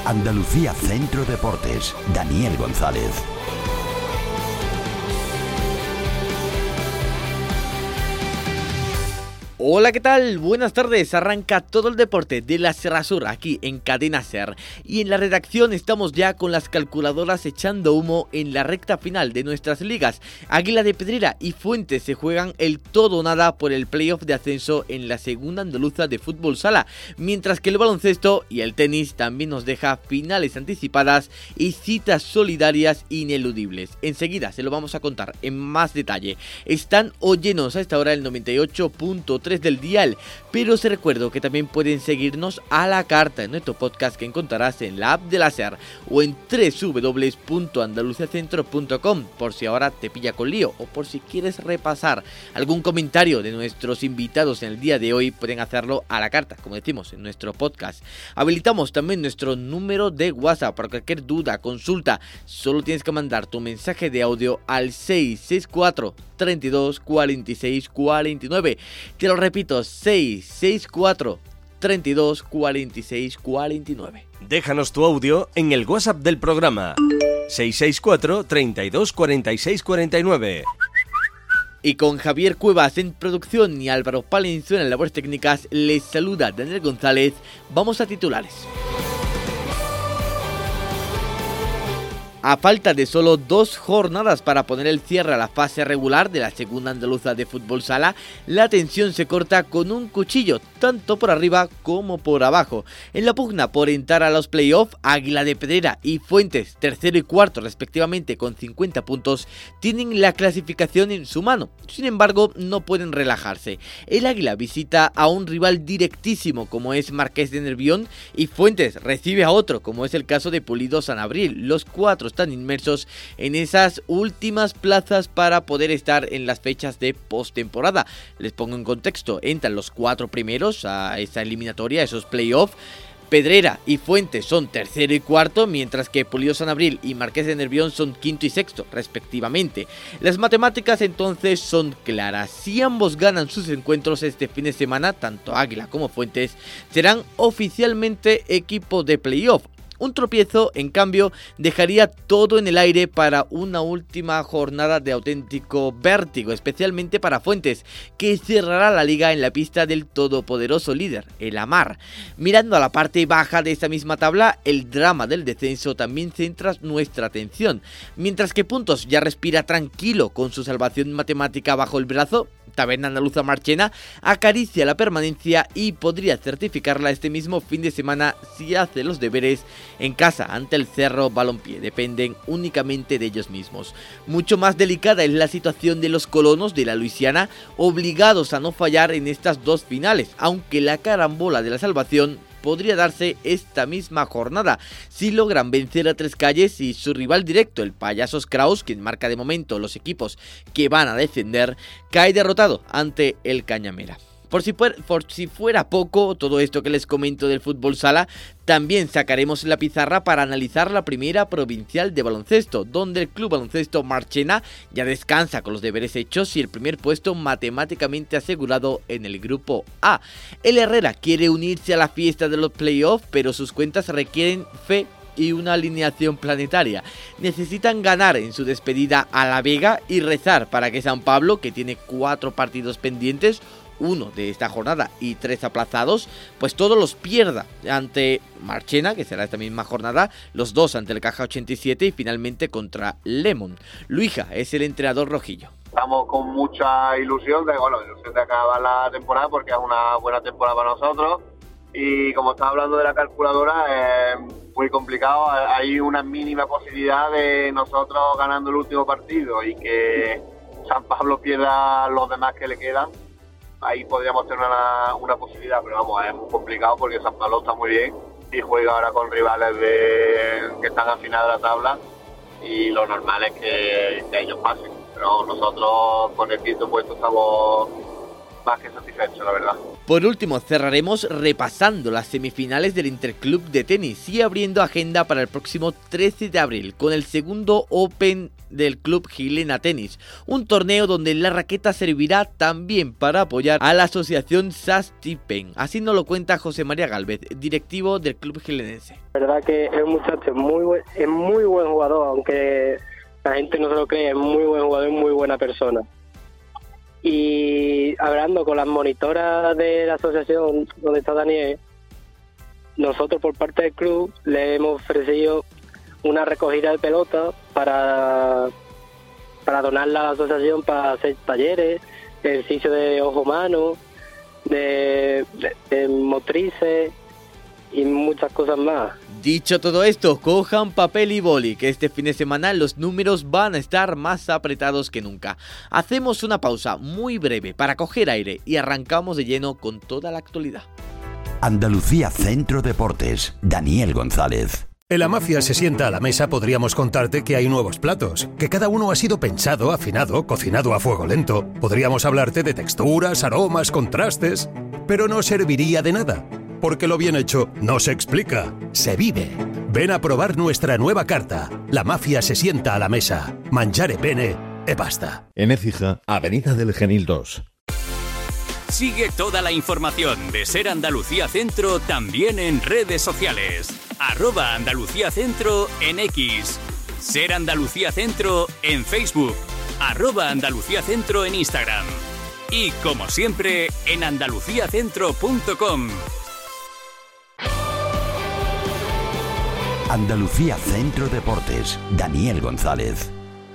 Andalucía Centro Deportes, Daniel González. Hola, ¿qué tal? Buenas tardes, arranca todo el deporte de la Serra Sur aquí en Cadena Ser. Y en la redacción estamos ya con las calculadoras echando humo en la recta final de nuestras ligas. Águila de Pedrera y Fuentes se juegan el todo o nada por el playoff de ascenso en la segunda andaluza de fútbol sala, mientras que el baloncesto y el tenis también nos deja finales anticipadas y citas solidarias ineludibles. Enseguida se lo vamos a contar en más detalle. Están o llenos a esta hora el 98.3 del dial, pero os recuerdo que también pueden seguirnos a la carta en nuestro podcast que encontrarás en la app de la SER o en www.andaluciacentro.com por si ahora te pilla con lío o por si quieres repasar algún comentario de nuestros invitados en el día de hoy. Pueden hacerlo a la carta, como decimos en nuestro podcast. Habilitamos también nuestro número de WhatsApp para cualquier duda, consulta. Solo tienes que mandar tu mensaje de audio al 664 32 46 49. Te lo repito, 664 32 46 49. Déjanos tu audio en el WhatsApp del programa 664 32 46 49. Y con Javier Cuevas en producción y Álvaro Palenzuela en labores técnicas, les saluda Daniel González. Vamos a titulares. A falta de solo 2 jornadas para poner el cierre a la fase regular de la segunda andaluza de fútbol sala, la tensión se corta con un cuchillo, tanto por arriba como por abajo. En la pugna por entrar a los playoffs, Águila de Pedrera y Fuentes, tercero y cuarto respectivamente con 50 puntos, tienen la clasificación en su mano. Sin embargo, no pueden relajarse. El Águila visita a un rival directísimo como es Marqués de Nervión y Fuentes recibe a otro como es el caso de Pulido San Abril. Los 4 están inmersos en esas últimas plazas para poder estar en las fechas de postemporada. Les pongo en contexto, entran los 4 primeros a esa eliminatoria, esos playoffs. Pedrera y Fuentes son tercero y cuarto, mientras que Pulido San Abril y Marqués de Nervión son quinto y sexto, respectivamente. Las matemáticas entonces son claras. Si ambos ganan sus encuentros este fin de semana, tanto Águila como Fuentes serán oficialmente equipo de playoff. Un tropiezo, en cambio, dejaría todo en el aire para una última jornada de auténtico vértigo, especialmente para Fuentes, que cerrará la liga en la pista del todopoderoso líder, el Amar. Mirando a la parte baja de esta misma tabla, el drama del descenso también centra nuestra atención. Mientras que Puntos ya respira tranquilo con su salvación matemática bajo el brazo, Taberna Andaluza Marchena acaricia la permanencia y podría certificarla este mismo fin de semana si hace los deberes en casa ante el Cerro Balompié. Dependen únicamente de ellos mismos. Mucho más delicada es la situación de los colonos de la Luisiana, obligados a no fallar en estas 2 finales, aunque la carambola de la salvación podría darse esta misma jornada si logran vencer a Tres Calles y su rival directo, el Payasos Kraus, quien marca de momento los equipos que van a descender, cae derrotado ante el Cañamera. Por si fuera poco, todo esto que les comento del fútbol sala, también sacaremos la pizarra para analizar la primera provincial de baloncesto, donde el Club Baloncesto Marchena ya descansa con los deberes hechos y el primer puesto matemáticamente asegurado en el grupo A. El Herrera quiere unirse a la fiesta de los playoffs, pero sus cuentas requieren fe y una alineación planetaria. Necesitan ganar en su despedida a La Vega y rezar para que San Pablo, que tiene 4 partidos pendientes, 1 de esta jornada y 3 aplazados, pues todos los pierda ante Marchena, que será esta misma jornada, los 2 ante el Caja 87 y finalmente contra Lemon. Luija es el entrenador rojillo. Estamos con mucha ilusión de acabar la temporada porque es una buena temporada para nosotros y como estás hablando de la calculadora es muy complicado. Hay una mínima posibilidad de nosotros ganando el último partido y que San Pablo pierda los demás que le quedan. Ahí podríamos tener una posibilidad, pero vamos, es muy complicado porque San Pablo está muy bien y juega ahora con rivales que están al final de la tabla y lo normal es que ellos pasen. Pero nosotros con el quinto puesto estamos más que satisfecho, la verdad. Por último, cerraremos repasando las semifinales del Interclub de tenis y abriendo agenda para el próximo 13 de abril con el segundo Open del Club Gilena Tenis, un torneo donde la raqueta servirá también para apoyar a la asociación Sastipen. Así nos lo cuenta José María Gálvez, directivo del club gilenense. La verdad que es un muchacho es muy buen jugador, aunque la gente no se lo cree, es muy buen jugador y muy buena persona. Y hablando con las monitoras de la asociación donde está Daniel, nosotros por parte del club le hemos ofrecido una recogida de pelota para donarla a la asociación para hacer talleres, ejercicio de ojo-mano, de motrices y muchas cosas más. Dicho todo esto, cojan papel y boli, que este fin de semana los números van a estar más apretados que nunca. Hacemos una pausa muy breve para coger aire y arrancamos de lleno con toda la actualidad. Andalucía Centro Deportes, Daniel González. En La Mafia se sienta a la mesa podríamos contarte que hay nuevos platos, que cada uno ha sido pensado, afinado, cocinado a fuego lento. Podríamos hablarte de texturas, aromas, contrastes, pero no serviría de nada, porque lo bien hecho no se explica, se vive. Ven a probar nuestra nueva carta. La Mafia se sienta a la mesa. Mangiare bene e basta. En Écija, Avenida del Genil 2. Sigue toda la información de Ser Andalucía Centro también en redes sociales. @Andalucía Centro en X. Ser Andalucía Centro en Facebook. @Andalucía Centro en Instagram. Y como siempre, en andaluciacentro.com. Andalucía Centro Deportes, Daniel González.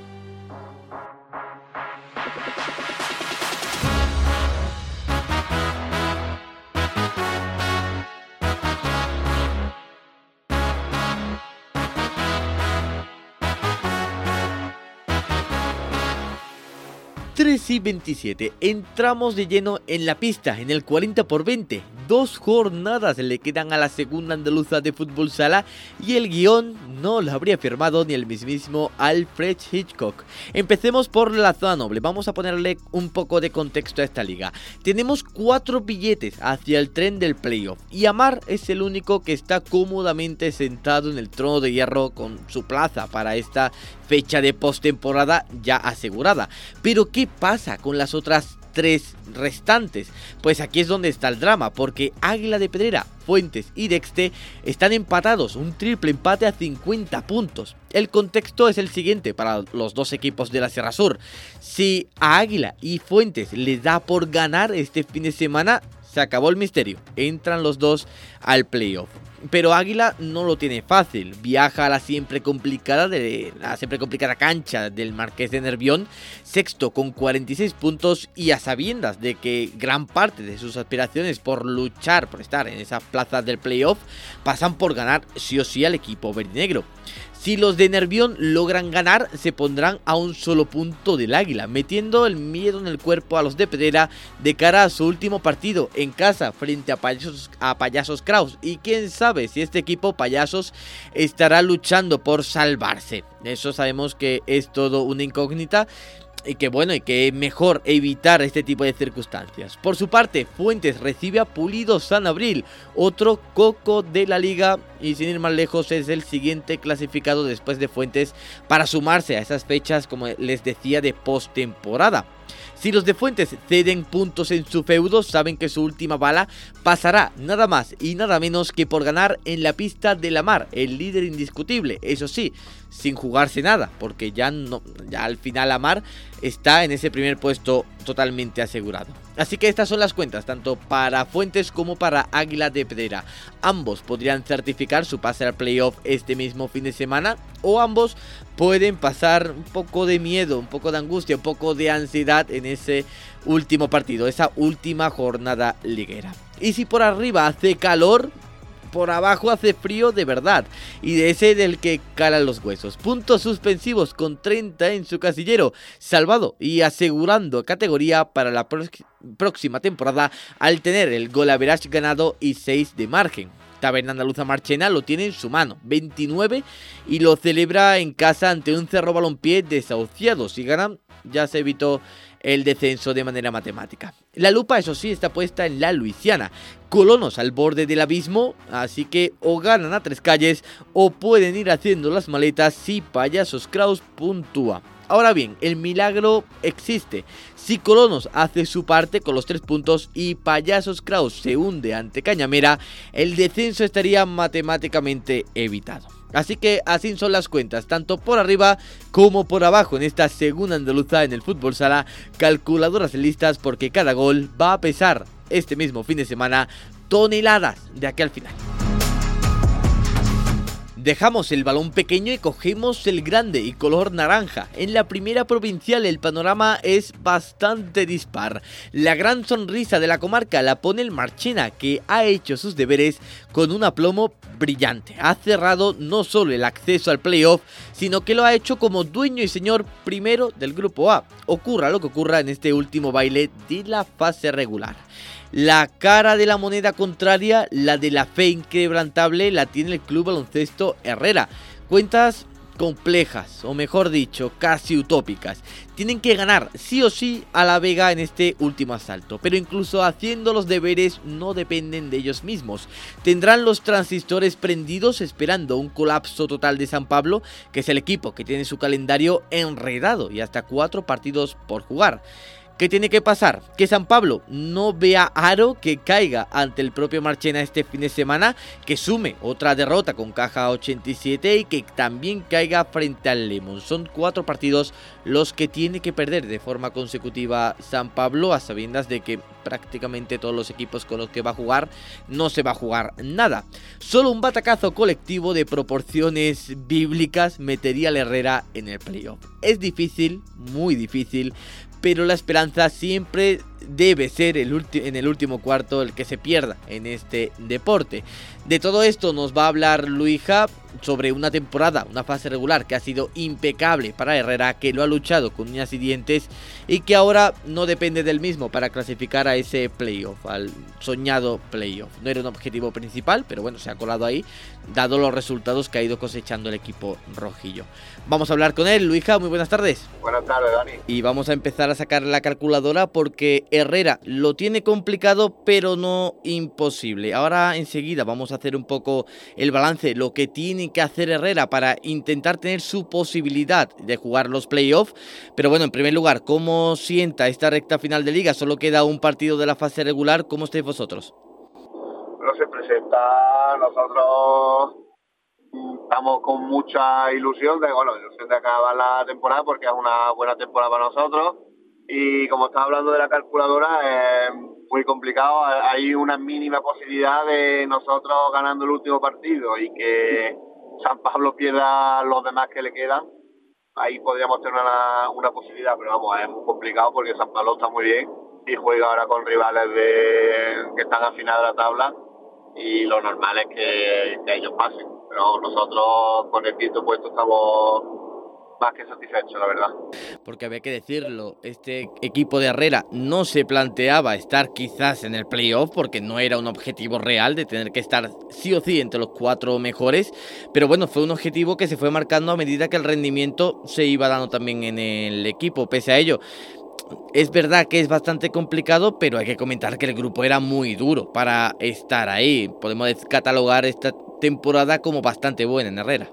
y 27, entramos de lleno en la pista, en el 40×20. 2 jornadas le quedan a la segunda andaluza de fútbol sala y el guión no lo habría firmado ni el mismísimo Alfred Hitchcock. Empecemos por la zona noble, vamos a ponerle un poco de contexto a esta liga. Tenemos 4 billetes hacia el tren del playoff y Amar es el único que está cómodamente sentado en el trono de hierro con su plaza para esta fecha de postemporada ya asegurada. Pero ¿qué pasa con las otras 3 restantes? Pues aquí es donde está el drama, porque Águila de Pedrera, Fuentes y Dexte están empatados, un triple empate a 50 puntos. El contexto es el siguiente para los dos equipos de la Sierra Sur. Si a Águila y Fuentes les da por ganar este fin de semana, se acabó el misterio, entran los dos al playoff. Pero Águila no lo tiene fácil, viaja a la siempre complicada cancha del Marqués de Nervión, sexto con 46 puntos y a sabiendas de que gran parte de sus aspiraciones por luchar, por estar en esa plaza del playoff, pasan por ganar sí o sí al equipo verdinegro. Si los de Nervión logran ganar, se pondrán a un solo punto del Águila, metiendo el miedo en el cuerpo a los de Pedrera de cara a su último partido en casa frente a Payasos Kraus. Y quién sabe si este equipo Payasos estará luchando por salvarse. Eso sabemos que es todo una incógnita. Y que es mejor evitar este tipo de circunstancias. Por su parte, Fuentes recibe a Pulido San Abril, otro coco de la liga, y sin ir más lejos es el siguiente clasificado después de Fuentes para sumarse a esas fechas, como les decía, de postemporada. Si los de Fuentes ceden puntos en su feudo, saben que su última bala pasará nada más y nada menos que por ganar en la pista de la Mar, el líder indiscutible, eso sí, sin jugarse nada, porque ya al final la Mar está en ese primer puesto totalmente asegurado. Así que estas son las cuentas, tanto para Fuentes como para Águila de Pedrera. Ambos podrían certificar su pase al playoff este mismo fin de semana, o ambos pueden pasar un poco de miedo, un poco de angustia, un poco de ansiedad en ese último partido, esa última jornada liguera. Y si por arriba hace calor, por abajo hace frío de verdad, y de ese del que calan los huesos. Puntos suspensivos con 30 en su casillero, salvado y asegurando categoría para la próxima temporada al tener el goal average ganado y 6 de margen. Taberna Andaluza Marchena lo tiene en su mano, 29, y lo celebra en casa ante un Cerro Balompié desahuciado. Si ganan, ya se evitó el descenso de manera matemática. La lupa, eso sí, está puesta en la Luisiana. Colonos al borde del abismo, así que o ganan a Tres Calles o pueden ir haciendo las maletas si Payasos Kraus puntúa. Ahora bien, el milagro existe. Si Colonos hace su parte con los 3 puntos y Payasos Kraus se hunde ante Cañamera, el descenso estaría matemáticamente evitado. Así que así son las cuentas, tanto por arriba como por abajo en esta segunda andaluza en el fútbol sala. Calculadoras listas porque cada gol va a pesar este mismo fin de semana toneladas de aquí al final. Dejamos el balón pequeño y cogemos el grande y color naranja. En la primera provincial el panorama es bastante dispar. La gran sonrisa de la comarca la pone el Marchena, que ha hecho sus deberes con un aplomo brillante. Ha cerrado no solo el acceso al playoff, sino que lo ha hecho como dueño y señor primero del grupo A. Ocurra lo que ocurra en este último baile de la fase regular. La cara de la moneda contraria, la de la fe inquebrantable, la tiene el Club Baloncesto Herrera. Cuentas complejas, o mejor dicho, casi utópicas. Tienen que ganar sí o sí a la Vega en este último asalto, pero incluso haciendo los deberes no dependen de ellos mismos. Tendrán los transistores prendidos esperando un colapso total de San Pablo, que es el equipo que tiene su calendario enredado y hasta 4 partidos por jugar. ¿Qué tiene que pasar? Que San Pablo no vea aro, que caiga ante el propio Marchena este fin de semana, que sume otra derrota con caja 87 y que también caiga frente al Lemon. Son 4 partidos los que tiene que perder de forma consecutiva San Pablo, a sabiendas de que prácticamente todos los equipos con los que va a jugar no se va a jugar nada. Solo un batacazo colectivo de proporciones bíblicas metería al Herrera en el playoff. Es difícil, muy difícil, pero la esperanza siempre debe ser en el último cuarto el que se pierda en este deporte. De todo esto nos va a hablar Luija sobre una temporada, una fase regular que ha sido impecable para Herrera, que lo ha luchado con uñas y dientes y que ahora no depende del mismo para clasificar a ese playoff, al soñado playoff. No era un objetivo principal, pero bueno, se ha colado ahí, dado los resultados que ha ido cosechando el equipo rojillo. Vamos a hablar con él. Luija, muy buenas tardes. Buenas tardes, Dani. Y vamos a empezar a sacar la calculadora porque Herrera lo tiene complicado, pero no imposible. Ahora enseguida vamos a hacer un poco el balance, lo que tiene que hacer Herrera para intentar tener su posibilidad de jugar los playoffs. Pero bueno, en primer lugar, ¿cómo sienta esta recta final de liga? Solo queda un partido de la fase regular. ¿Cómo estáis vosotros? Bueno, se presenta, nosotros estamos con mucha ilusión de acabar la temporada porque es una buena temporada para nosotros. Y como estás hablando de la calculadora, es muy complicado. Hay una mínima posibilidad de nosotros ganando el último partido y que San Pablo pierda los demás que le quedan. Ahí podríamos tener una posibilidad, pero vamos, es muy complicado porque San Pablo está muy bien y juega ahora con rivales que están al final de la tabla y lo normal es que ellos pasen. Pero nosotros con el quinto puesto estamos más que satisfechos, la verdad. Porque había que decirlo, este equipo de Herrera no se planteaba estar quizás en el playoff porque no era un objetivo real de tener que estar sí o sí entre los 4 mejores, pero bueno, fue un objetivo que se fue marcando a medida que el rendimiento se iba dando también en el equipo. Pese a ello, es verdad que es bastante complicado, pero hay que comentar que el grupo era muy duro para estar ahí. Podemos catalogar esta temporada como bastante buena en Herrera.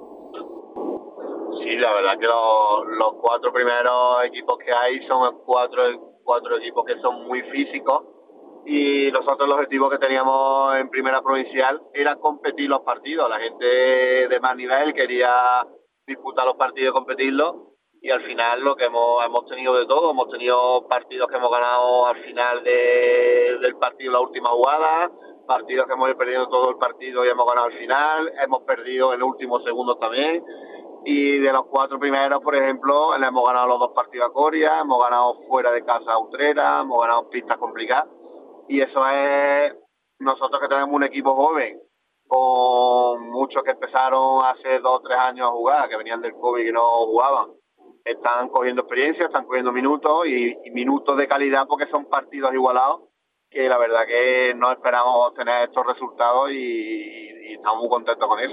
Sí, la verdad que los 4 primeros equipos que hay son cuatro equipos que son muy físicos y nosotros el objetivo que teníamos en primera provincial era competir los partidos. La gente de más nivel quería disputar los partidos y competirlos y al final lo que hemos tenido de todo. Hemos tenido partidos que hemos ganado al final del partido, la última jugada, partidos que hemos ido perdiendo todo el partido y hemos ganado al final, hemos perdido en los últimos segundos también. Y de los 4 primeros, por ejemplo, le hemos ganado los 2 partidos a Coria, hemos ganado fuera de casa a Utrera, hemos ganado pistas complicadas. Y eso es nosotros que tenemos un equipo joven, con muchos que empezaron hace 2 o 3 años a jugar, que venían del COVID y no jugaban. Están cogiendo experiencia, están cogiendo minutos y minutos de calidad porque son partidos igualados, que la verdad que no esperamos tener estos resultados y estamos muy contentos con eso.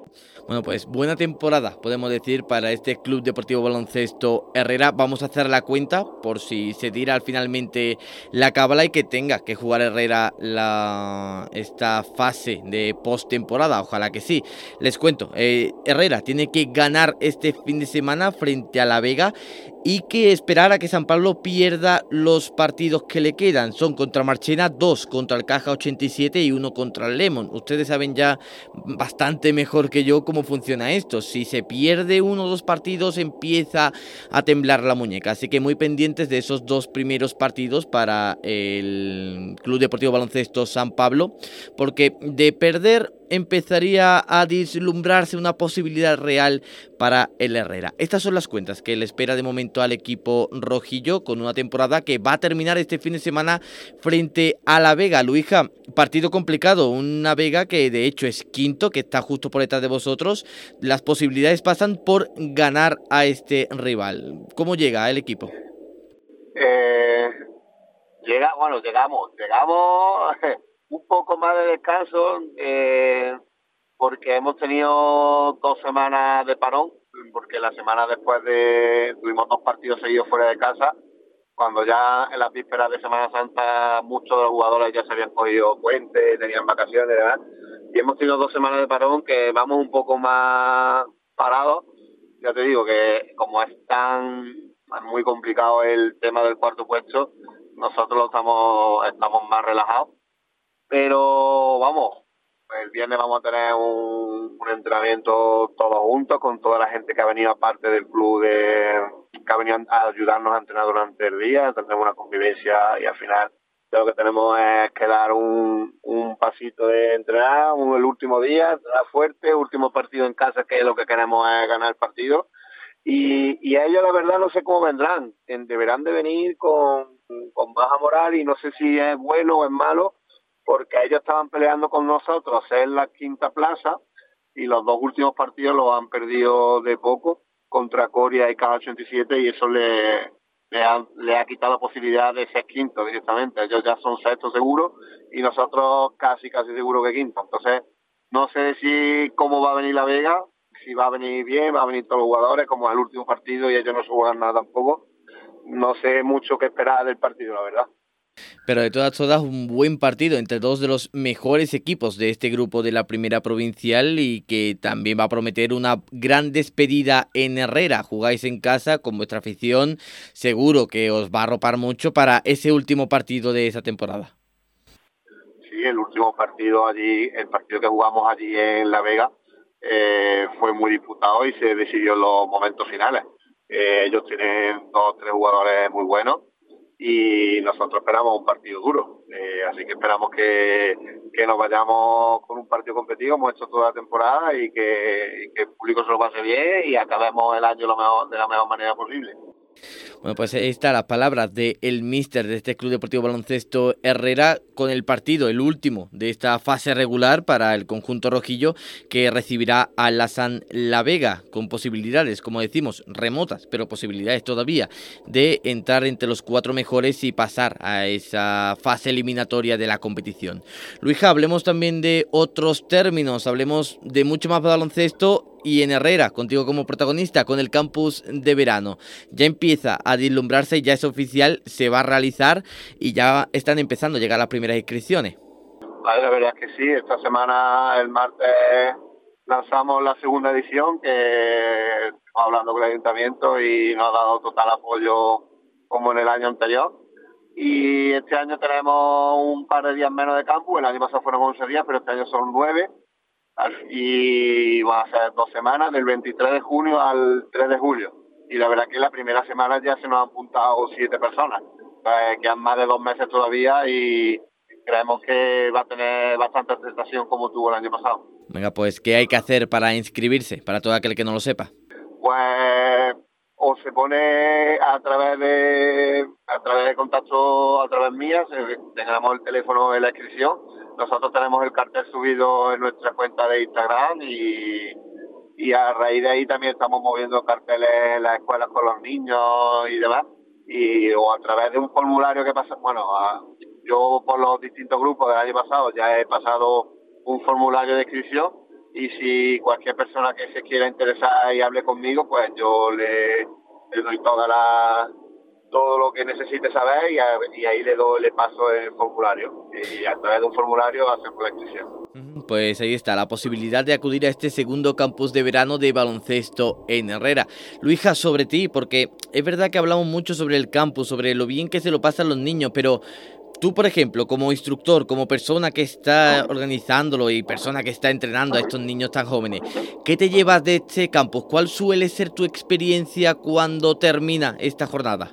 Bueno, pues buena temporada, podemos decir, para este Club Deportivo Baloncesto Herrera. Vamos a hacer la cuenta por si se tira finalmente la cábala y que tenga que jugar Herrera esta fase de postemporada. Ojalá que sí. Les cuento, Herrera tiene que ganar este fin de semana frente a La Vega y que esperar a que San Pablo pierda los partidos que le quedan. Son contra Marchena, 2 contra el Caja 87 y 1 contra el Lemon. Ustedes saben ya bastante mejor que yo cómo funciona esto. Si se pierde 1 o 2 partidos, empieza a temblar la muñeca. Así que muy pendientes de esos 2 primeros partidos para el Club Deportivo Baloncesto San Pablo, porque de perder empezaría a vislumbrarse una posibilidad real para el Herrera. Estas son las cuentas que le espera de momento al equipo rojillo, con una temporada que va a terminar este fin de semana frente a La Vega. Luija, partido complicado, una Vega que de hecho es quinto, que está justo por detrás de vosotros. Las posibilidades pasan por ganar a este rival. ¿Cómo llega el equipo? Llegamos un poco más de descanso, porque hemos tenido 2 semanas de parón, porque la semana después tuvimos 2 partidos seguidos fuera de casa, cuando ya en las vísperas de Semana Santa muchos de los jugadores ya se habían cogido puentes, tenían vacaciones y demás, y hemos tenido 2 semanas de parón que vamos un poco más parados. Ya te digo que como es muy complicado el tema del cuarto puesto, nosotros estamos más relajados. Pero vamos, el viernes vamos a tener un entrenamiento todos juntos con toda la gente que ha venido aparte del club, que ha venido a ayudarnos a entrenar durante el día. Tenemos una convivencia y al final lo que tenemos es que dar un pasito de entrenar, el último día, entrenar fuerte, último partido en casa, que lo que queremos es ganar el partido. Y a ellos la verdad no sé cómo vendrán, deberán de venir con baja moral y no sé si es bueno o es malo, porque ellos estaban peleando con nosotros en la 5ª plaza y los 2 últimos partidos los han perdido de poco contra Coria y K87 y eso le ha quitado la posibilidad de ser quinto directamente. Ellos ya son sexto seguro y nosotros casi seguro que quinto. Entonces no sé cómo va a venir La Vega, si va a venir bien, va a venir todos los jugadores, como es el último partido y ellos no se juegan nada tampoco. No sé mucho qué esperar del partido, la verdad. Pero de todas un buen partido entre 2 de los mejores equipos de este grupo de la primera provincial y que también va a prometer una gran despedida en Herrera. Jugáis en casa con vuestra afición, seguro que os va a arropar mucho para ese último partido de esa temporada. Sí, el último partido allí, el partido que jugamos allí en La Vega, fue muy disputado y se decidió en los momentos finales. Ellos tienen 2 o 3 jugadores muy buenos y nosotros esperamos un partido duro, así que esperamos que nos vayamos con un partido competitivo, hemos hecho toda la temporada y que el público se lo pase bien y acabemos el año de la mejor manera posible. Bueno, pues ahí están las palabras del míster de este Club Deportivo Baloncesto Herrera con el partido, el último de esta fase regular para el conjunto rojillo, que recibirá a La Vega, con posibilidades, como decimos, remotas, pero posibilidades todavía de entrar entre los 4 mejores y pasar a esa fase eliminatoria de la competición. Luija, hablemos también de otros términos, hablemos de mucho más baloncesto. Y en Herrera, contigo como protagonista, con el campus de verano. Ya empieza a vislumbrarse, ya es oficial, se va a realizar y ya están empezando a llegar las primeras inscripciones. Vale, la verdad es que sí, esta semana, el martes, lanzamos la 2ª edición, que estamos hablando con el ayuntamiento y nos ha dado total apoyo como en el año anterior. Y este año tenemos un par de días menos de campus, el año pasado fueron 11 días, pero este año son 9. Y van a ser 2 semanas, del 23 de junio al 3 de julio. Y la verdad que la primera semana ya se nos han apuntado 7 personas. Quedan más de 2 meses todavía y creemos que va a tener bastante aceptación como tuvo el año pasado. Venga, pues, ¿qué hay que hacer para inscribirse? Para todo aquel que no lo sepa. Pues o se pone a través de contacto, a través mía, tengamos el teléfono en la inscripción. Nosotros tenemos el cartel subido en nuestra cuenta de Instagram y a raíz de ahí también estamos moviendo carteles en las escuelas con los niños y demás. O a través de un formulario que pasa, yo por los distintos grupos del año pasado ya he pasado un formulario de inscripción y si cualquier persona que se quiera interesar y hable conmigo, pues yo le doy todo lo que necesite saber y ahí le paso el formulario y a través de un formulario hacemos la inscripción. Pues ahí está la posibilidad de acudir a este segundo campus de verano de baloncesto en Herrera. Luija, sobre ti, porque es verdad que hablamos mucho sobre el campus, sobre lo bien que se lo pasan los niños, pero tú, por ejemplo, como instructor, como persona que está organizándolo y persona que está entrenando a estos niños tan jóvenes, ¿qué te llevas de este campus? ¿Cuál suele ser tu experiencia cuando termina esta jornada?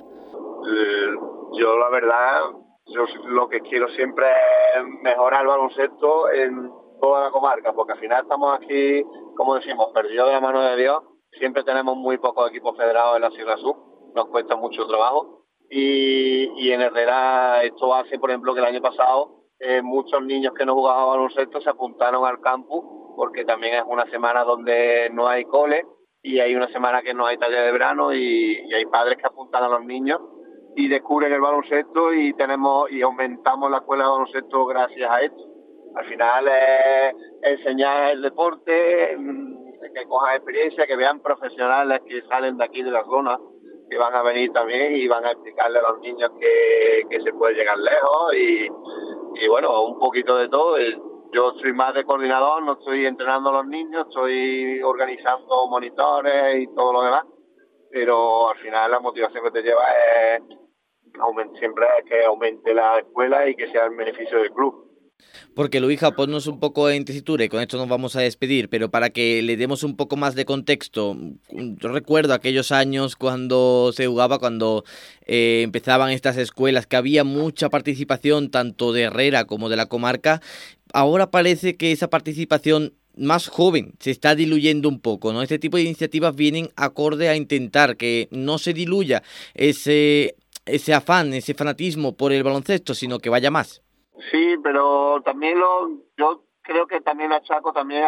Yo, la verdad, lo que quiero siempre es mejorar el baloncesto en toda la comarca, porque al final estamos aquí, como decimos, perdidos de la mano de Dios. Siempre tenemos muy pocos equipos federados en la Sierra Sur, nos cuesta mucho trabajo. Y en Herrera esto hace, por ejemplo, que el año pasado muchos niños que no jugaban baloncesto se apuntaron al campus, porque también es una semana donde no hay cole y hay una semana que no hay taller de verano y hay padres que apuntan a los niños y descubren el baloncesto y aumentamos la escuela de baloncesto gracias a esto. Al final es enseñar el deporte, que cojan experiencia, que vean profesionales que salen de aquí de la zona, que van a venir también y van a explicarle a los niños que se puede llegar lejos y bueno, un poquito de todo. Yo soy más de coordinador, no estoy entrenando a los niños, estoy organizando monitores y todo lo demás, pero al final la motivación que te lleva es siempre es que aumente la escuela y que sea el beneficio del club. Porque, Luija, ponnos un poco en tesitura y con esto nos vamos a despedir, pero para que le demos un poco más de contexto, yo recuerdo aquellos años cuando se jugaba, cuando empezaban estas escuelas, que había mucha participación tanto de Herrera como de la comarca. Ahora parece que esa participación más joven se está diluyendo un poco, ¿no? Este tipo de iniciativas vienen acorde a intentar que no se diluya ese afán, ese fanatismo por el baloncesto, sino que vaya más. Sí, pero también yo creo que también achaco también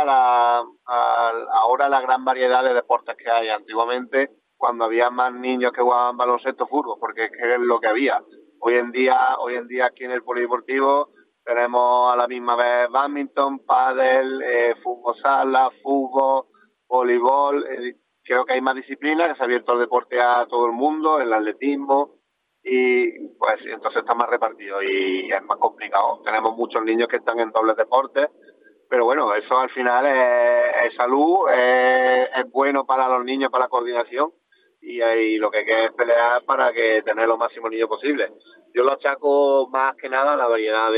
ahora la gran variedad de deportes que hay. Antiguamente, cuando había más niños que jugaban baloncesto, fútbol, porque es lo que había. Hoy en día aquí en el polideportivo tenemos a la misma vez badminton, pádel, fútbol sala, fútbol, voleibol. Creo que hay más disciplinas, que se ha abierto el deporte a todo el mundo, el atletismo. Y pues entonces está más repartido y es más complicado. Tenemos muchos niños que están en dobles deportes, pero bueno, eso al final es salud, es bueno para los niños, para la coordinación y lo que hay que es pelear para que tener los máximos niños posibles. Yo lo achaco más que nada a la variedad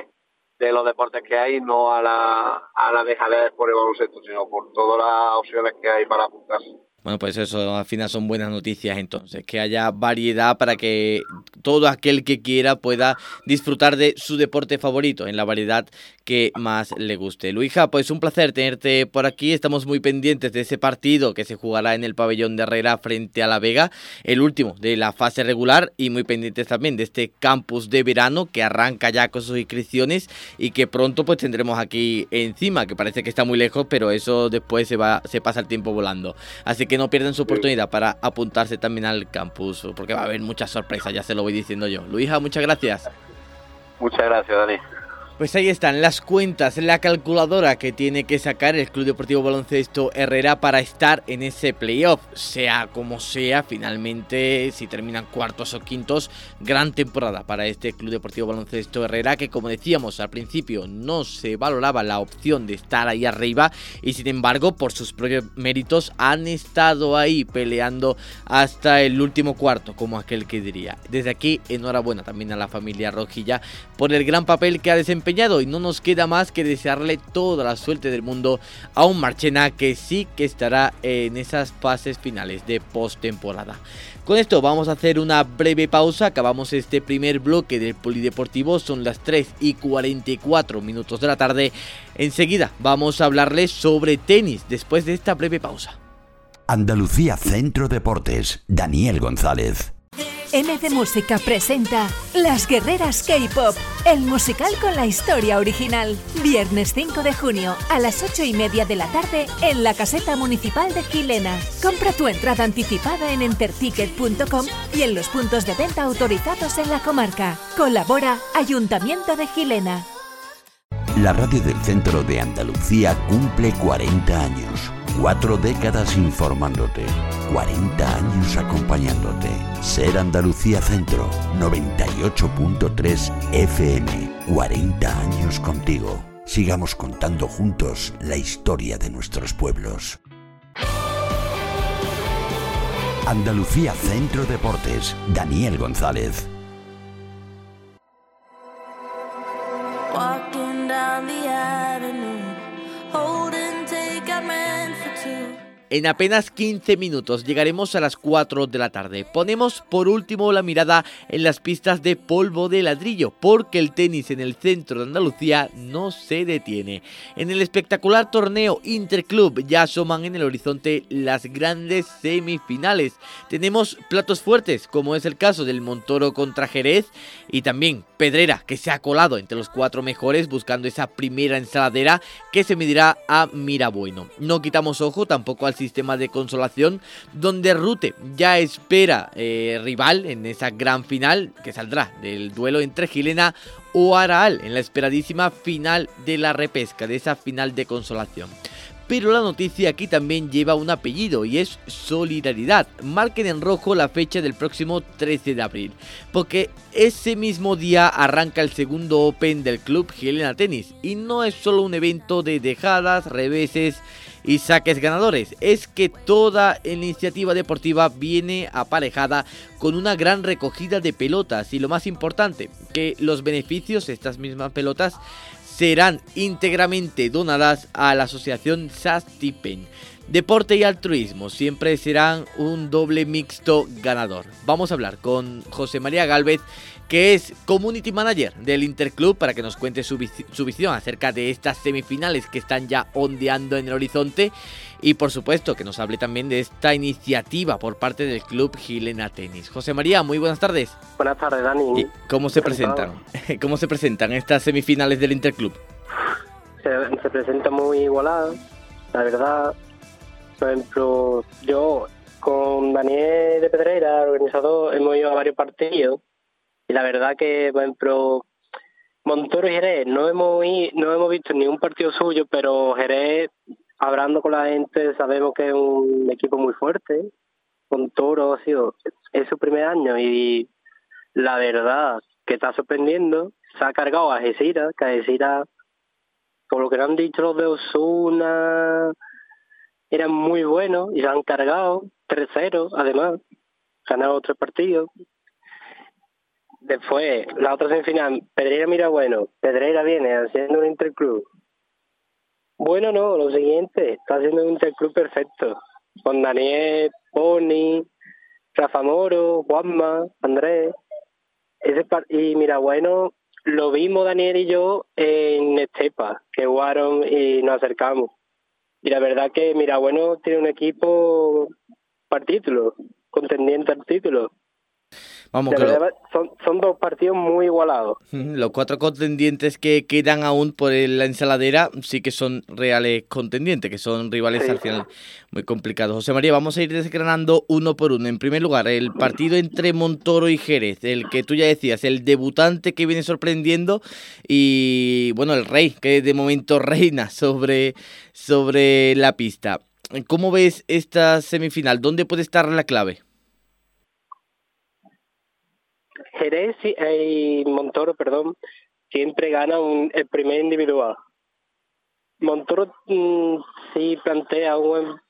de los deportes que hay, no a la dejadez por el baloncesto, sino por todas las opciones que hay para apuntarse. Bueno, pues eso al final son buenas noticias entonces, que haya variedad para que todo aquel que quiera pueda disfrutar de su deporte favorito en la variedad que más le guste. Luija, pues un placer tenerte por aquí, estamos muy pendientes de ese partido que se jugará en el pabellón de Herrera frente a La Vega, el último de la fase regular y muy pendientes también de este campus de verano que arranca ya con sus inscripciones y que pronto pues tendremos aquí encima, que parece que está muy lejos, pero eso después se pasa el tiempo volando. Así que no pierdan su oportunidad para apuntarse también al campus, porque va a haber muchas sorpresas, ya se lo voy diciendo yo. Luija, muchas gracias. Muchas gracias, Dani. Pues ahí están las cuentas, la calculadora que tiene que sacar el Club Deportivo Baloncesto Herrera para estar en ese playoff. Sea como sea, finalmente, si terminan cuartos o quintos, gran temporada para este Club Deportivo Baloncesto Herrera, que como decíamos al principio, no se valoraba la opción de estar ahí arriba y sin embargo, por sus propios méritos, han estado ahí peleando hasta el último cuarto, como aquel que diría. Desde aquí, enhorabuena también a la familia rojilla por el gran papel que ha desempeñado y no nos queda más que desearle toda la suerte del mundo a un Marchena que sí que estará en esas fases finales de postemporada. Con esto vamos a hacer una breve pausa, acabamos este primer bloque del polideportivo, son las 3:44 de la tarde. Enseguida vamos a hablarles sobre tenis después de esta breve pausa. Andalucía Centro Deportes, Daniel González. MD Música presenta Las Guerreras K-Pop, el musical con la historia original. Viernes 5 de junio a las 8:30 de la tarde en la Caseta Municipal de Gilena. Compra tu entrada anticipada en enterticket.com y en los puntos de venta autorizados en la comarca. Colabora Ayuntamiento de Gilena. La radio del centro de Andalucía cumple 40 años. 4 décadas informándote, 40 años acompañándote. Ser Andalucía Centro, 98.3 FM, 40 años contigo. Sigamos contando juntos la historia de nuestros pueblos. Andalucía Centro Deportes, Daniel González. Walking down the avenue, holding take I meant for two. En apenas 15 minutos llegaremos a las 4 de la tarde. Ponemos por último la mirada en las pistas de polvo de ladrillo, porque el tenis en el centro de Andalucía no se detiene. En el espectacular torneo Interclub ya asoman en el horizonte las grandes semifinales. Tenemos platos fuertes, como es el caso del Montoro contra Jerez, y también Pedrera, que se ha colado entre los 4 mejores buscando esa primera ensaladera que se medirá a Mirabueno. No quitamos ojo tampoco al sistema de consolación, donde Rute ya espera rival en esa gran final que saldrá del duelo entre Gilena o Araal en la esperadísima final de la repesca, de esa final de consolación. Pero la noticia aquí también lleva un apellido y es solidaridad. Marquen en rojo la fecha del próximo 13 de abril, porque ese mismo día arranca el segundo Open del club Gilena Tenis, y no es solo un evento de dejadas, reveses y saques ganadores, es que toda iniciativa deportiva viene aparejada con una gran recogida de pelotas, y lo más importante, que los beneficios de estas mismas pelotas serán íntegramente donadas a la asociación Sastipen. Deporte y altruismo siempre serán un doble mixto ganador. Vamos a hablar con José María Gálvez, que es Community Manager del Interclub, para que nos cuente su visión acerca de estas semifinales que están ya ondeando en el horizonte, y por supuesto que nos hable también de esta iniciativa por parte del club Gilena Tenis. José María, muy buenas tardes. Buenas tardes, Dani. ¿Y cómo se presentan? ¿Cómo se presentan estas semifinales del Interclub? Se presenta muy igualada, la verdad. Por ejemplo, yo con Daniel de Pedrera, organizador, hemos ido a varios partidos, y la verdad que, por ejemplo, Montoro y Jerez no hemos visto ni un partido suyo, pero Jerez, hablando con la gente, sabemos que es un equipo muy fuerte. Montoro es su primer año, y la verdad que está sorprendiendo. Se ha cargado a Algeciras, que Algeciras, por lo que nos han dicho los de Osuna, eran muy buenos, y se han cargado 3-0, además, ganado 3 partidos. Después, la otra semifinal, Pedrera Mirabueno. Pedrera viene haciendo un Interclub. Bueno, no, lo siguiente, está haciendo un Interclub perfecto. Con Daniel, Pony, Rafa Moro, Juanma, Andrés. Y Mirabueno lo vimos Daniel y yo en Estepa, que jugaron y nos acercamos. Y la verdad que Mirabueno tiene un equipo para título, contendiente al título. Vamos, que son 2 partidos muy igualados. Los 4 contendientes que quedan aún por la ensaladera sí que son reales contendientes, que son rivales, sí, al final muy complicados. José María, vamos a ir desgranando uno por uno. En primer lugar, el partido entre Montoro y Jerez, el que tú ya decías, el debutante que viene sorprendiendo, y bueno, el rey, que de momento reina sobre la pista. ¿Cómo ves esta semifinal? ¿Dónde puede estar la clave? Jerez y Montoro, siempre gana el primer individual. Montoro sí plantea un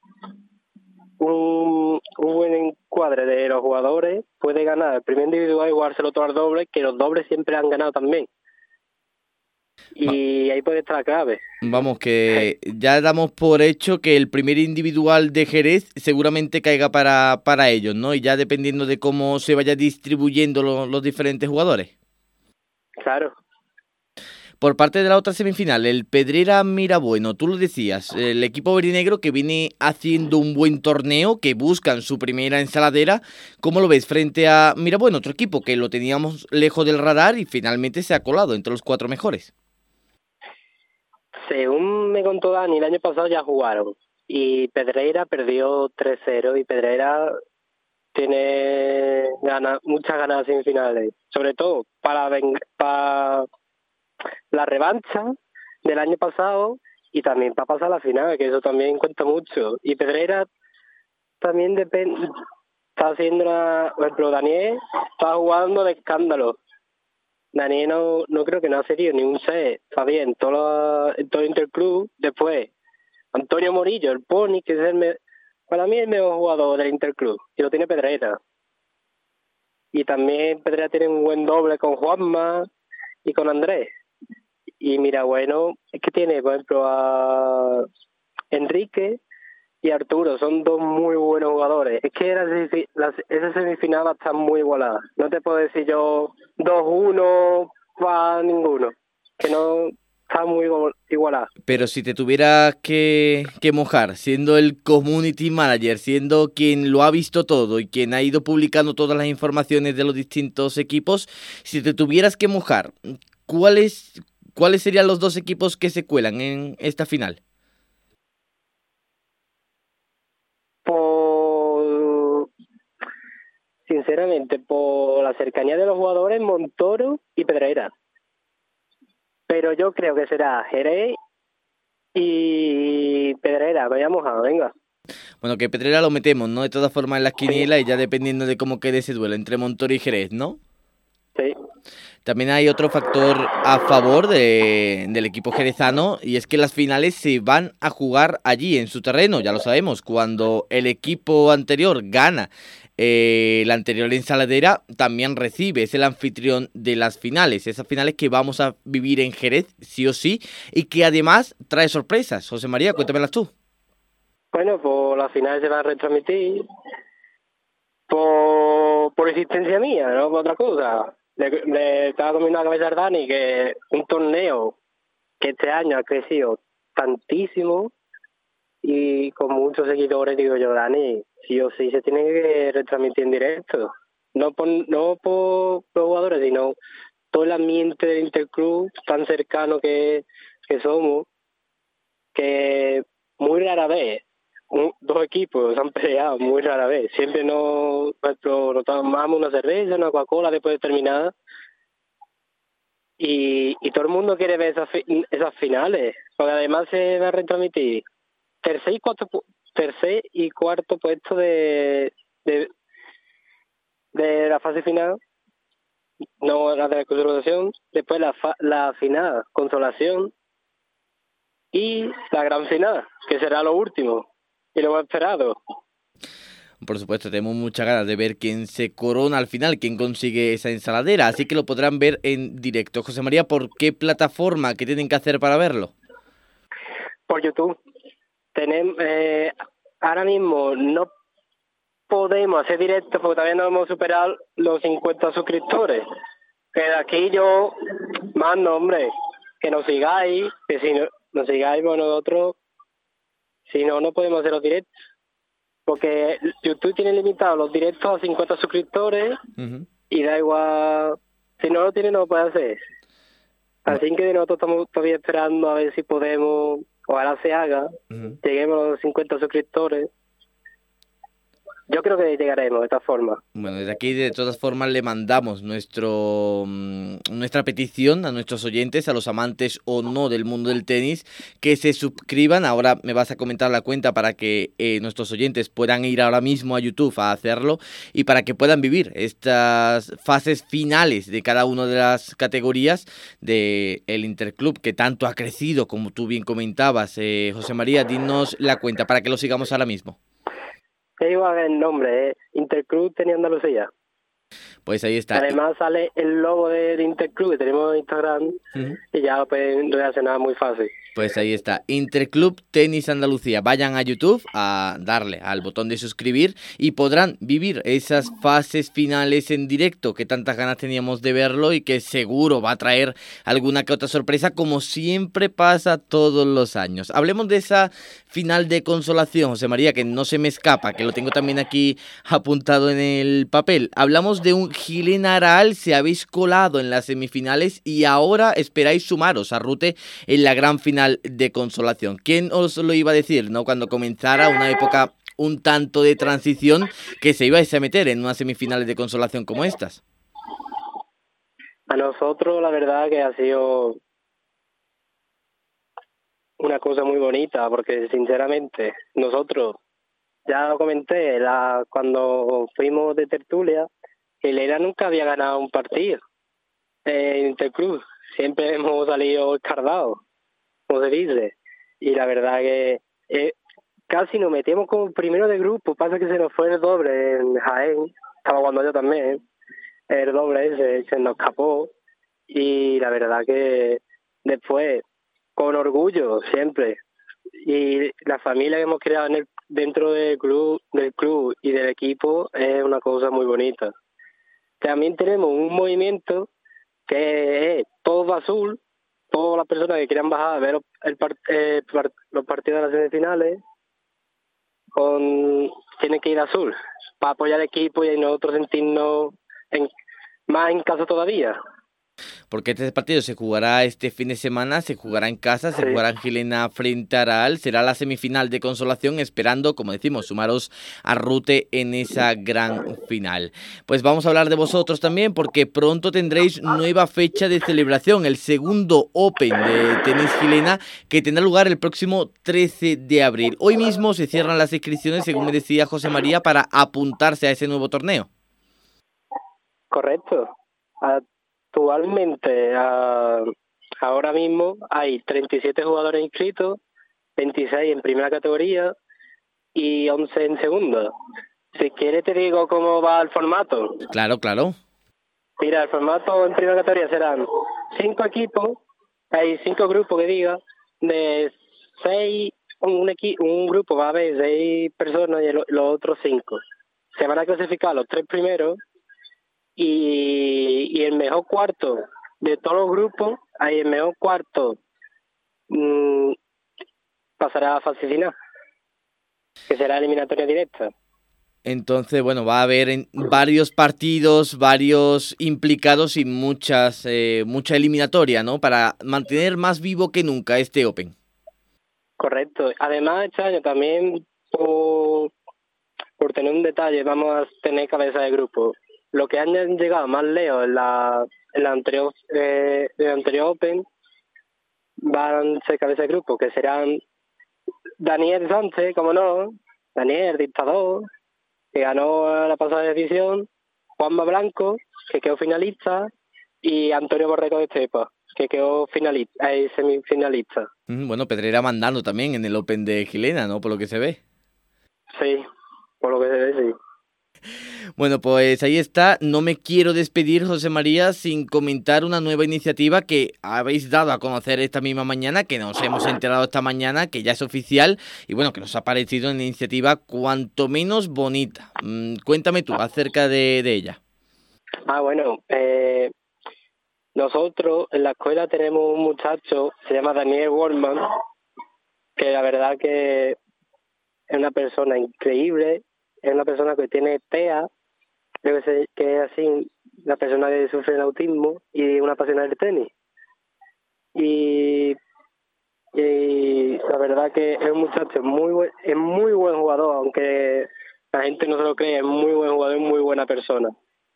buen encuadre de los jugadores, puede ganar el primer individual y jugárselo todo al doble, que los dobles siempre han ganado también. Y ahí puede estar la clave. Vamos, que ya damos por hecho que el primer individual de Jerez seguramente caiga para ellos, ¿no? Y ya dependiendo de cómo se vaya distribuyendo los diferentes jugadores. Claro. Por parte de la otra semifinal, el Pedrera Mirabueno, tú lo decías, el equipo verdinegro que viene haciendo un buen torneo, que buscan su primera ensaladera. ¿Cómo lo ves frente a Mirabueno, otro equipo que lo teníamos lejos del radar y finalmente se ha colado entre los 4 mejores? Según me contó Dani, el año pasado ya jugaron y Pedrera perdió 3-0 y Pedrera tiene muchas ganas de semifinales, sobre todo para la revancha del año pasado y también para pasar a la final, que eso también cuenta mucho. Y Pedrera también depende, está haciendo por ejemplo, Daniel está jugando de escándalo. Daniel no creo que no ha serio ni un set, está bien, en todo el Interclub. Después, Antonio Morillo, el Pony, que es para mí el mejor jugador del Interclub, y lo tiene Pedrera. Y también Pedrera tiene un buen doble con Juanma y con Andrés. Y mira, bueno, es que tiene, por ejemplo, a Enrique y Arturo, son dos muy buenos jugadores. Es que esa semifinal va a estar muy igualada. No te puedo decir yo 2-1 para ninguno, que no está muy igualada. Pero si te tuvieras que mojar, siendo el community manager, siendo quien lo ha visto todo y quien ha ido publicando todas las informaciones de los distintos equipos, si te tuvieras que mojar, ¿cuáles serían los dos equipos que se cuelan en esta final? Sinceramente, por la cercanía de los jugadores, Montoro y Pedrera. Pero yo creo que será Jerez y Pedrera. Vayamos a, venga. Bueno, que Pedrera lo metemos, ¿no? De todas formas en las quinielas, sí. Y ya dependiendo de cómo quede ese duelo entre Montoro y Jerez, ¿no? Sí. También hay otro factor a favor del equipo jerezano, y es que las finales se van a jugar allí, en su terreno, ya lo sabemos. Cuando el equipo anterior gana la anterior ensaladera, también recibe, es el anfitrión de las finales, esas finales que vamos a vivir en Jerez, sí o sí, y que además trae sorpresas. José María, cuéntamelas tú. Bueno, pues las finales se van a retransmitir por existencia mía, no por otra cosa. Le estaba comiendo la cabeza a Dani que un torneo que este año ha crecido tantísimo y con muchos seguidores, digo yo, Dani, sí o sí se tiene que retransmitir en directo. No por los jugadores, sino todo el ambiente del Interclub tan cercano que somos, que muy rara vez dos equipos se han peleado, muy rara vez. Siempre nos tomamos una cerveza, una Coca-Cola después de terminada. Y todo el mundo quiere ver esas finales, porque además se va a retransmitir tercer y cuarto puesto de la fase final, no la de la consolación, después la final, consolación, y la gran final, que será lo último y lo más esperado. Por supuesto, tenemos muchas ganas de ver quién se corona al final, quién consigue esa ensaladera, así que lo podrán ver en directo. José María, ¿por qué plataforma? ¿Qué tienen que hacer para verlo? Por YouTube. Tenemos ahora mismo no podemos hacer directo porque todavía no hemos superado los 50 suscriptores. Pero aquí yo mando, hombre, que nos sigáis, que si no nos sigáis por nosotros, si no podemos hacer los directos. Porque YouTube tiene limitado los directos a 50 suscriptores, uh-huh. Y da igual, si no lo tiene no lo puede hacer. Así que nosotros estamos todavía esperando a ver si podemos, ojalá se haga, uh-huh. Lleguemos a los 50 suscriptores. Yo creo que llegaremos de esta forma. Bueno, desde aquí de todas formas le mandamos nuestra petición a nuestros oyentes, a los amantes o no del mundo del tenis, que se suscriban. Ahora me vas a comentar la cuenta para que nuestros oyentes puedan ir ahora mismo a YouTube a hacerlo y para que puedan vivir estas fases finales de cada una de las categorías del Interclub, que tanto ha crecido, como tú bien comentabas. José María, dinos la cuenta para que lo sigamos ahora mismo. Es igual el nombre, Interclub Tenis Andalucía. Pues ahí está. Además sale el logo del Interclub que tenemos en Instagram, uh-huh. Y ya lo pueden relacionar muy fácil. Pues ahí está, Interclub Tenis Andalucía. Vayan a YouTube a darle al botón de suscribir y podrán vivir esas fases finales en directo que tantas ganas teníamos de verlo y que seguro va a traer alguna que otra sorpresa, como siempre pasa todos los años. Hablemos de esa final de consolación, José María, que no se me escapa, que lo tengo también aquí apuntado en el papel. Hablamos de un Gilén Araal, se habéis colado en las semifinales y ahora esperáis sumaros a Rute en la gran final de consolación. ¿Quién os lo iba a decir, no? Cuando comenzara una época un tanto de transición, que se ibais a meter en unas semifinales de consolación como estas. A nosotros la verdad que ha sido una cosa muy bonita, porque sinceramente nosotros, ya lo comenté cuando fuimos de tertulia, el ERA nunca había ganado un partido en Interclub. Siempre hemos salido escardados, como se dice. Y la verdad que casi nos metimos como primero de grupo. Pasa que se nos fue el doble en Jaén. Estaba jugando yo también. El doble ese se nos escapó. Y la verdad que después, con orgullo siempre, y la familia que hemos creado dentro del club y del equipo es una cosa muy bonita. También tenemos un movimiento que es todo azul. Todas las personas que quieran bajar a ver los partidos de las semifinales tienen que ir azul para apoyar al equipo y nosotros sentirnos más en casa todavía. Porque este partido se jugará este fin de semana, se jugará en casa, se jugará en Gilena frente a Araal, será la semifinal de consolación, esperando, como decimos, sumaros a Rute en esa gran final. Pues vamos a hablar de vosotros también, porque pronto tendréis nueva fecha de celebración, el segundo Open de tenis Gilena, que tendrá lugar el próximo 13 de abril. Hoy mismo se cierran las inscripciones, según me decía José María, para apuntarse a ese nuevo torneo. Correcto. Actualmente, ahora mismo hay 37 jugadores inscritos, 26 en primera categoría y 11 en segunda. Si quieres te digo cómo va el formato. Claro. Mira, el formato en primera categoría serán 5 equipos, hay 5 grupos que diga, de 6, un grupo va a haber 6 personas y los otros 5. Se van a clasificar los 3 primeros. Y el mejor cuarto de todos los grupos, el mejor cuarto pasará a fase final, que será eliminatoria directa. Entonces, bueno, va a haber varios partidos, varios implicados y mucha eliminatoria, ¿no? Para mantener más vivo que nunca este Open. Correcto. Además, este año también, por tener un detalle, vamos a tener cabeza de grupo. Lo que han llegado más lejos en el anterior Open van a ser cabeza de grupo, que serán Daniel Sánchez, como no, Daniel, dictador, que ganó la pasada edición, Juanma Blanco, que quedó finalista, y Antonio Borrego de Estepa, que quedó semifinalista. Bueno, Pedrera mandando también en el Open de Gilena, ¿no? Por lo que se ve. Sí, por lo que se ve, sí. Bueno, pues ahí está. No me quiero despedir, José María, sin comentar una nueva iniciativa que habéis dado a conocer esta misma mañana, que nos hemos enterado esta mañana, que ya es oficial y bueno, que nos ha parecido una iniciativa cuanto menos bonita. Cuéntame tú acerca de ella. Bueno, nosotros en la escuela tenemos un muchacho, se llama Daniel Wallman, que la verdad que es una persona increíble. Es una persona que tiene TEA, creo que es así, una persona que sufre el autismo y una apasionada del tenis. Y la verdad que es un muchacho es muy buen jugador, aunque la gente no se lo cree, es muy buen jugador y muy buena persona.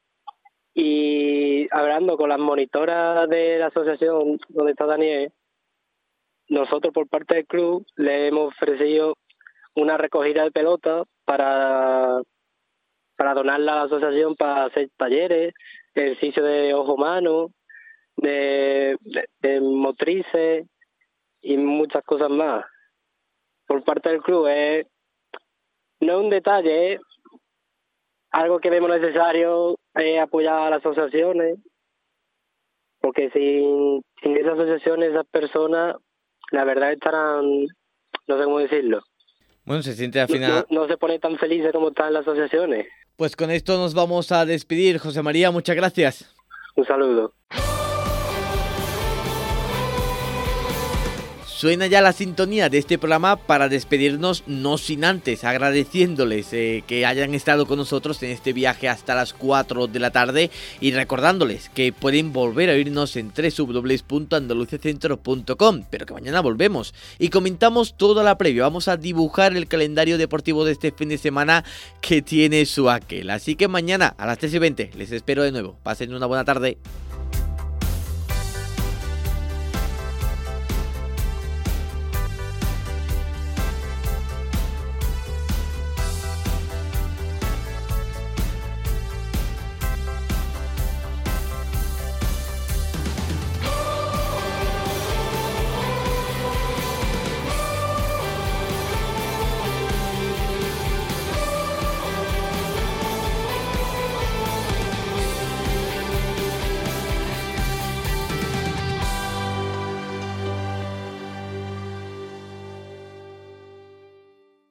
Y hablando con las monitoras de la asociación donde está Daniel, nosotros por parte del club le hemos ofrecido una recogida de pelota para donarla a la asociación para hacer talleres, ejercicio de ojo-mano, de motrices y muchas cosas más. Por parte del club no es un detalle, es algo que vemos necesario, apoyar a las asociaciones, porque sin esas asociaciones, esas personas, la verdad estarán, no sé cómo decirlo. Bueno, se siente al final. No se pone tan feliz como están las asociaciones. Pues con esto nos vamos a despedir. José María, muchas gracias. Un saludo. Suena ya la sintonía de este programa para despedirnos, no sin antes agradeciéndoles que hayan estado con nosotros en este viaje hasta las 4 de la tarde y recordándoles que pueden volver a oírnos en www.andaluciacentro.com, pero que mañana volvemos y comentamos toda la previa. Vamos a dibujar el calendario deportivo de este fin de semana que tiene su aquel. Así que mañana a las 3:20 les espero de nuevo. Pasen una buena tarde.